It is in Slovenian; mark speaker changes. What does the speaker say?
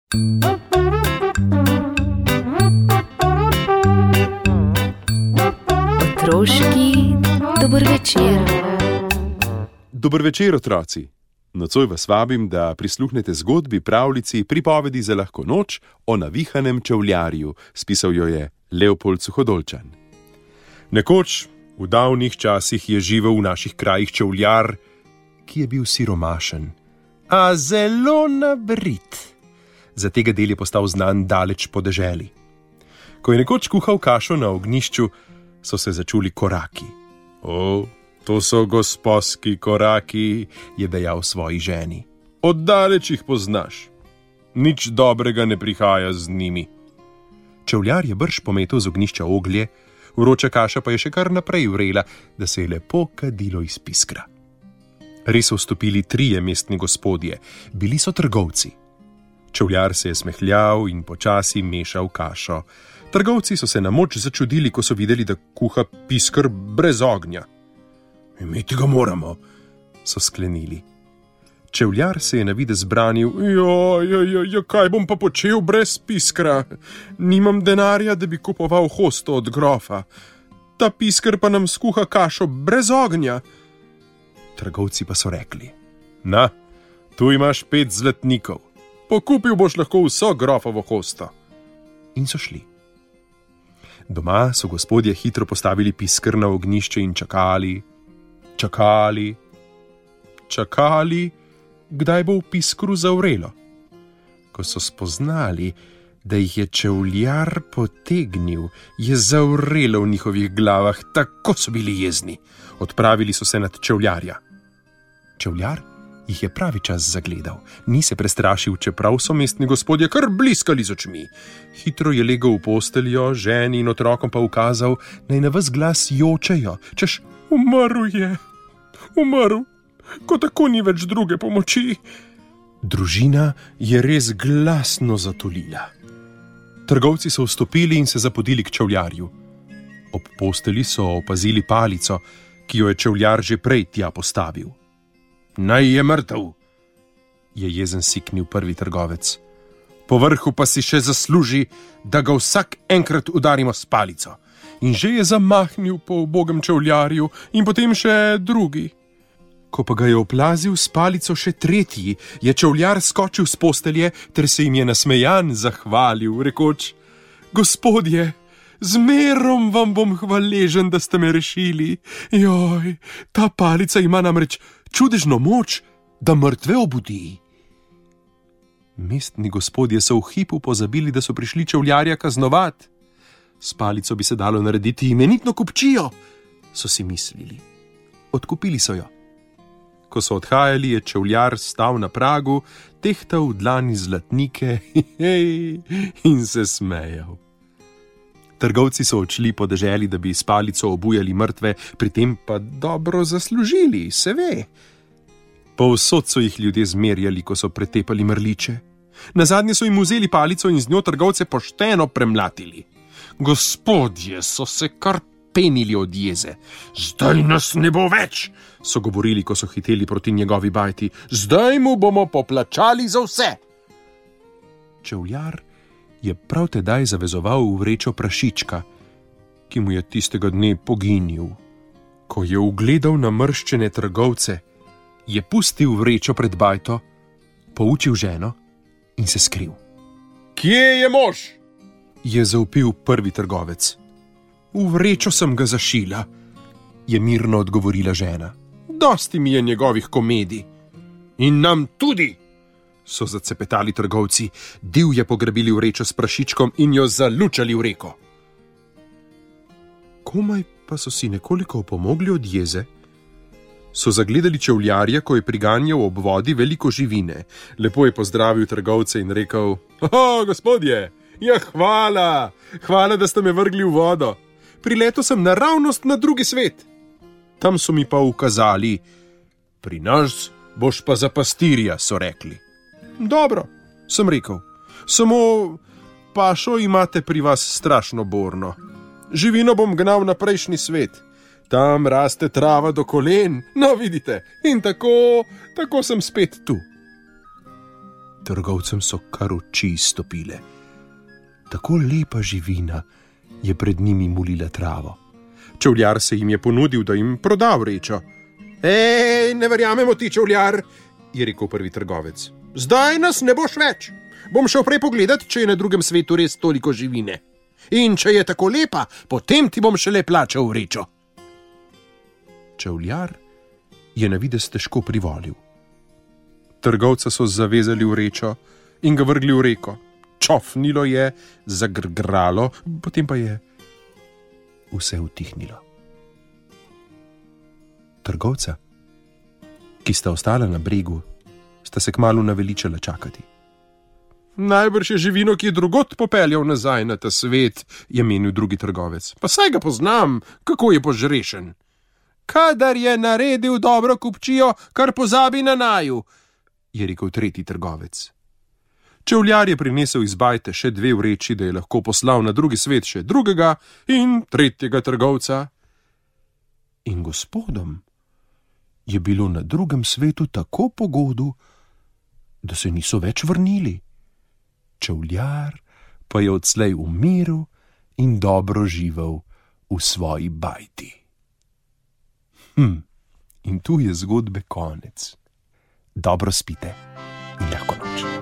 Speaker 1: Otroški dober večer.
Speaker 2: Dober večer, otroci. Nocoj vas vabim, da prisluhnete zgodbi, pravljici, pripovedi za lahko noč o navihanem čevljarju. Spisal jo je Leopold Suhodolčan. Nekoč, v davnih časih, je živel v naših krajih čevljar, ki je bil siromašen, a zelo nabrit. Za tega del je postal znan daleč po deželi. Ko je nekoč kuhal kašo na ognjišču, so se začuli koraki. O, to so gosposki koraki, je dejal svoji ženi. Oddaleč jih poznaš. Nič dobrega ne prihaja z njimi. Čevljar je brž pometel z ognjišča oglje, vroča kaša pa je še kar naprej vrela, da se je lepo kadilo iz piskra. Res so vstopili 3 mestni gospodje, bili so trgovci. Čevljar se je smehljal in počasi mešal kašo. Trgovci so se na moč začudili, ko so videli, da kuha pisker brez ognja. Imeti ga moramo, so sklenili. Čevljar se je na videz branil. Kaj bom pa počel brez piskra? Nimam denarja, da bi kupoval hosto od grofa. Ta pisker pa nam skuha kašo brez ognja. Trgovci pa so rekli: Na, tu imaš 5 zlatnikov. Pokupil boš lahko vso grofovo hosto. In so šli. Doma so gospodje hitro postavili pisker na ognjišče in čakali, kdaj bo v piskru zavrelo. Ko so spoznali, da jih je čevljar potegnil, je zavrelo v njihovih glavah, tako so bili jezni. Odpravili so se nad čevljarja. Čevljar jih je pravi čas zagledal, ni se prestrašil, čeprav so mestni gospodje kar bliskali z očmi. Hitro je legel v posteljo, ženi in otrokom pa ukazal, naj na ves glas jočejo, češ, umrl, ko tako ni več druge pomoči. Družina je res glasno zatulila. Trgovci so vstopili in se zapodili k čevljarju. Ob posteli so opazili palico, ki jo je čevljar že prej tja postavil. Naj je mrtev, je jezen siknil prvi trgovec. Povrhu pa si še zasluži, da ga vsak enkrat udarimo s palico. In že je zamahnil po ubogem čevljarju in potem še drugi. Ko pa ga je oplazil s palico še tretji, je čevljar skočil s postelje ter se jim je nasmejan zahvalil, rekoč: Gospodje, zmerom vam bom hvaležen, da ste me rešili. Joj, ta palica ima namreč čudežno moč, da mrtve obudi. Mestni gospodje so v hipu pozabili, da so prišli čevljarja kaznovat. S palico bi se dalo narediti imenitno kupčijo, so si mislili. Odkupili so jo. Ko so odhajali, je čevljar stal na pragu, tehtal v dlani zlatnike in se smejal. Trgovci so odšli po deželi, da bi s palico obujali mrtve, pri tem pa dobro zaslužili, se ve. Povsod so jih ljudje zmerjali, ko so pretepali mrliče. Nazadnje so jim vzeli palico in z njo trgovce pošteno premlatili. Gospodje so se kar penili od jeze. Zdaj nas ne bo več, so govorili, ko so hiteli proti njegovi bajti. Zdaj mu bomo poplačali za vse. Čevljar je prav tedaj zavezoval v vrečo prašička, ki mu je tistega dne poginil. Ko je ugledal namrščene trgovce, je pustil vrečo pred bajto, poučil ženo in se skril. Kje je mož? Je zavpil prvi trgovec. V vrečo sem ga zašila, je mirno odgovorila žena. Dosti mi je njegovih komedij. In nam tudi, so zacepetali trgovci, divje pograbili vrečo s prašičkom in jo zalučali v reko. Komaj pa so si nekoliko opomogli od jeze, so zagledali čevljarja, ko je priganjal ob vodi veliko živine. Lepo je pozdravil trgovce in rekel: Gospodje, ja hvala, da ste me vrgli v vodo. Priletel sem naravnost na drugi svet. Tam so mi pa ukazali: Pri nas boš pa za pastirja, so rekli. Dobro, sem rekel, samo pašo imate pri vas strašno borno. Živino bom gnal na prejšnji svet. Tam raste trava do kolen, no vidite, in tako sem spet tu.
Speaker 3: Trgovcem so kar oči stopile. Tako lepa živina je pred njimi mulila travo.
Speaker 2: Čevljar se jim je ponudil, da jim proda vrečo. Ej, ne verjamemo ti, čevljar, je rekel prvi trgovec. Zdaj nas ne boš več. Bom šel prej pogledat, če je na drugem svetu res toliko živine. In če je tako lepa, potem ti bom šele plačal vrečo.
Speaker 3: Čevljar je na videz težko privolil.
Speaker 2: Trgovca so zavezali v vrečo in ga vrgli v reko. Čofnilo je, zagrgralo, potem pa je
Speaker 3: vse utihnilo. Trgovca, ki sta ostala na bregu, sta se kmalu naveličala čakati.
Speaker 2: Najbrž je živino, ki je drugot popeljal nazaj na ta svet, je menil drugi trgovec. Pa saj ga poznam, kako je požrešen. Kadar je naredil dobro kupčijo, kar pozabi na naju, je rekel tretji trgovec. Čevljar je prinesel iz bajte še 2 vreči, da je lahko poslal na drugi svet še drugega in tretjega trgovca.
Speaker 3: In gospodom je bilo na drugem svetu tako pogodu, da se niso več vrnili. Čevljar pa je odslej v miru in dobro živel v svoji bajti. In tu je zgodbe konec. Dobro spite in lahko noč.